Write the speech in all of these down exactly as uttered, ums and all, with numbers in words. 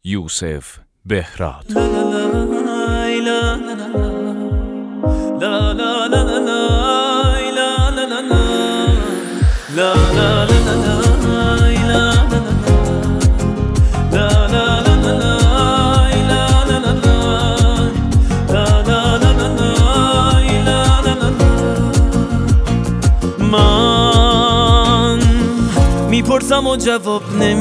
یوسف بهراد. من میپرسم و جواب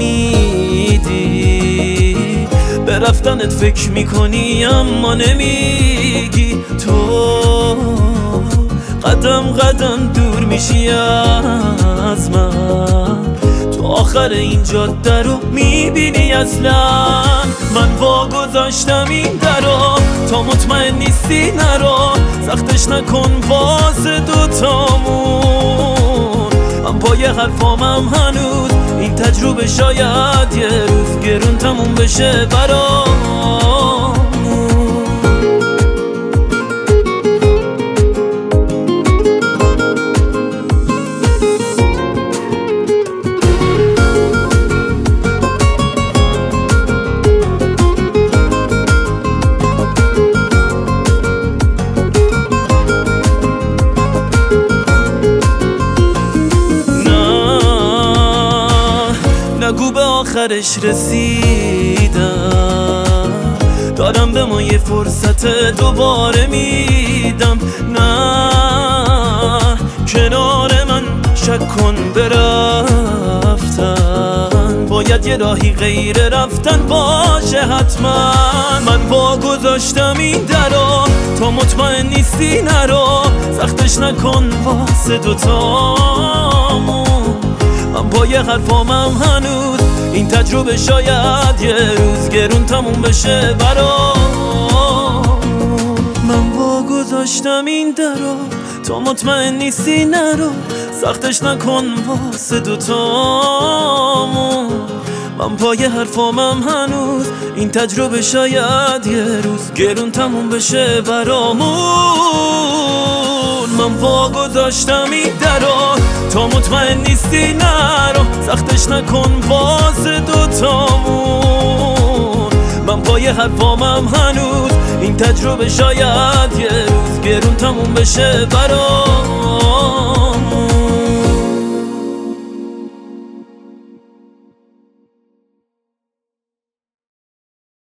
نمیدی، به رفتنت فکر میکنی اما نمیگی. تو قدم قدم دور میشی از من، تو آخر این جاده رو میبینی اصلا. من وا گذاشتم این درو، تا مطمئن نیستی نرو، سختش نکن واسه دوتامون. من پای حرفامم هنوز، این تجربه شاید یه روز گرون تموم بشه برامون. نگو به آخرش رسیدم، دارم به ما یه فرصت دوباره میدم. نه کنار من شک کن برفتن، باید یه راهی غیر رفتن باشه حتما. من وا گذاشتم این درو، تا مطمئن نیستی نرو، سختش نکن واسه دوتامون. من پای حرفامم هنوز، این تجربه شاید یه روز گرون تموم بشه برام. من وا گذاشتم این درو، تا مطمئن نیستی نرو، سختش نکن واسه دوتامون. من پای حرفامم هنوز، این تجربه شاید یه روز گرون تموم بشه برامون. من وا گذاشتم این درو، تا مطمئن نیستی نرو، سختش نکن واسه دوتامون. من پای حرفامم هنوز، این تجربه شاید یه روز گرون تموم بشه برام.